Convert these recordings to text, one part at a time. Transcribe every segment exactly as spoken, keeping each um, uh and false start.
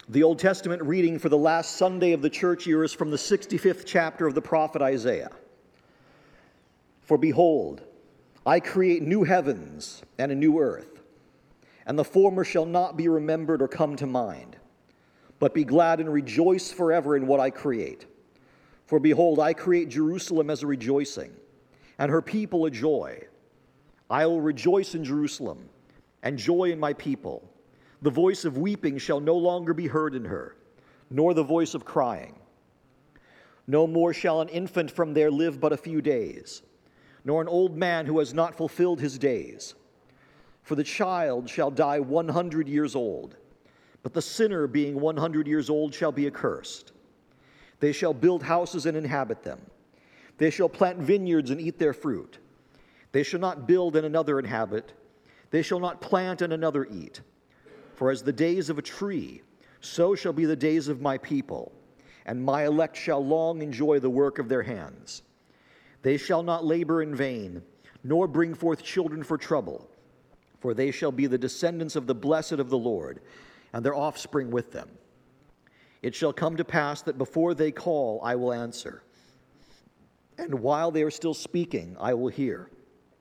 The Old Testament reading for the last Sunday of the church year is from the sixty-fifth chapter of the prophet Isaiah. For behold, I create new heavens and a new earth, and the former shall not be remembered or come to mind. But be glad and rejoice forever in what I create. For behold, I create Jerusalem as a rejoicing, and her people a joy. I will rejoice in Jerusalem, and joy in my people. The voice of weeping shall no longer be heard in her, nor the voice of crying. No more shall an infant from there live but a few days, nor an old man who has not fulfilled his days. For the child shall die one hundred years old, but the sinner being one hundred years old shall be accursed. They shall build houses and inhabit them. They shall plant vineyards and eat their fruit. They shall not build and another inhabit. They shall not plant and another eat. For as the days of a tree, so shall be the days of my people, and my elect shall long enjoy the work of their hands. They shall not labor in vain, nor bring forth children for trouble, for they shall be the descendants of the blessed of the Lord, and their offspring with them. It shall come to pass that before they call, I will answer, and while they are still speaking, I will hear.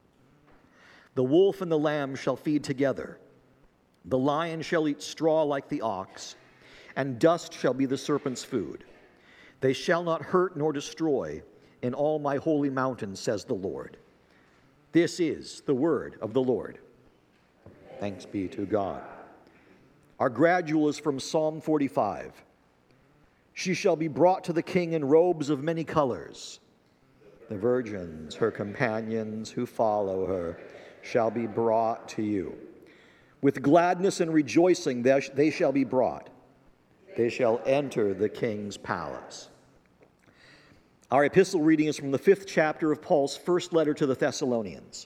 The wolf and the lamb shall feed together. The lion shall eat straw like the ox, and dust shall be the serpent's food. They shall not hurt nor destroy in all my holy mountain, says the Lord. This is the word of the Lord. Thanks be to God. Our gradual is from Psalm forty-five. She shall be brought to the king in robes of many colors. The virgins, her companions who follow her, shall be brought to you. With gladness and rejoicing they shall be brought. They shall enter the king's palace. Our epistle reading is from the fifth chapter of Paul's first letter to the Thessalonians.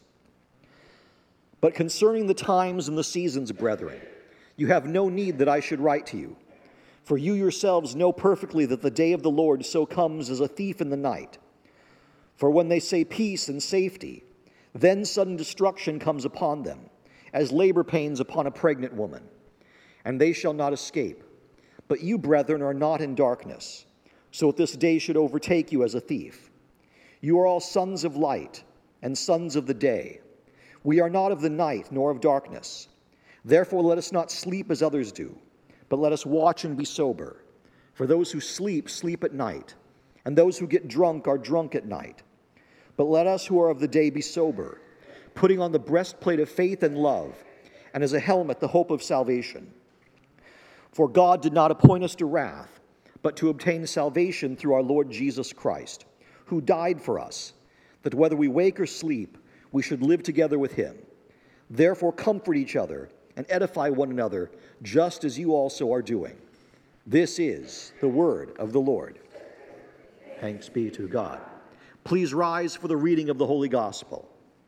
But concerning the times and the seasons, brethren, you have no need that I should write to you. For you yourselves know perfectly that the day of the Lord so comes as a thief in the night. For when they say peace and safety, then sudden destruction comes upon them, as labor pains upon a pregnant woman, and they shall not escape. But you, brethren, are not in darkness, so that this day should overtake you as a thief. You are all sons of light and sons of the day. We are not of the night nor of darkness. Therefore let us not sleep as others do, but let us watch and be sober. For those who sleep, sleep at night, and those who get drunk are drunk at night. But let us who are of the day be sober, putting on the breastplate of faith and love, and as a helmet the hope of salvation. For God did not appoint us to wrath, but to obtain salvation through our Lord Jesus Christ, who died for us, that whether we wake or sleep, we should live together with him. Therefore comfort each other and edify one another, just as you also are doing. This is the word of the Lord. Thanks be to God. Please rise for the reading of the Holy Gospel.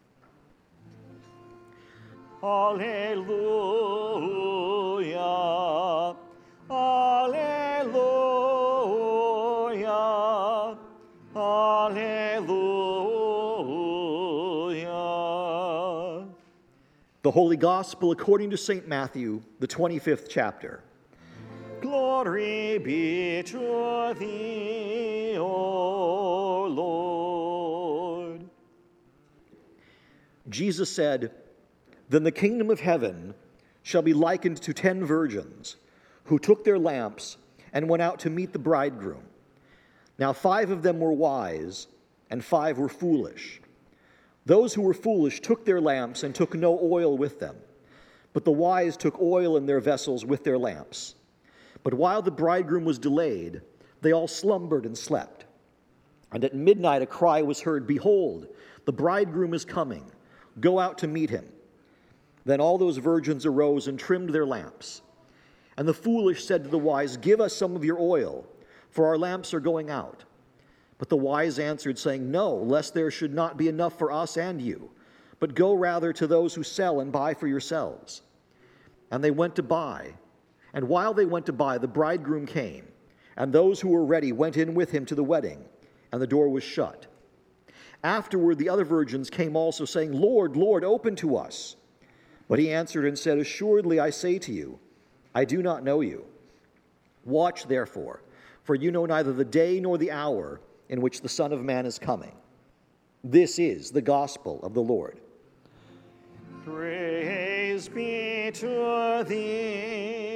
Alleluia, alleluia, alleluia. The Holy Gospel according to Saint Matthew, the twenty-fifth chapter. Glory be to thee, O Lord. Jesus said, Then the kingdom of heaven shall be likened to ten virgins who took their lamps and went out to meet the bridegroom. Now five of them were wise, and five were foolish. Those who were foolish took their lamps and took no oil with them, but the wise took oil in their vessels with their lamps. But while the bridegroom was delayed, they all slumbered and slept. And at midnight a cry was heard, Behold, the bridegroom is coming. Go out to meet him. Then all those virgins arose and trimmed their lamps. And the foolish said to the wise, Give us some of your oil, for our lamps are going out. But the wise answered, saying, No, lest there should not be enough for us and you, but go rather to those who sell and buy for yourselves. And they went to buy. And while they went to buy, the bridegroom came, and those who were ready went in with him to the wedding, and the door was shut. Afterward the other virgins came also, saying, Lord, Lord, open to us. But he answered and said, Assuredly I say to you, I do not know you. Watch therefore, for you know neither the day nor the hour in which the Son of Man is coming. This is the gospel of the Lord. Praise be to thee,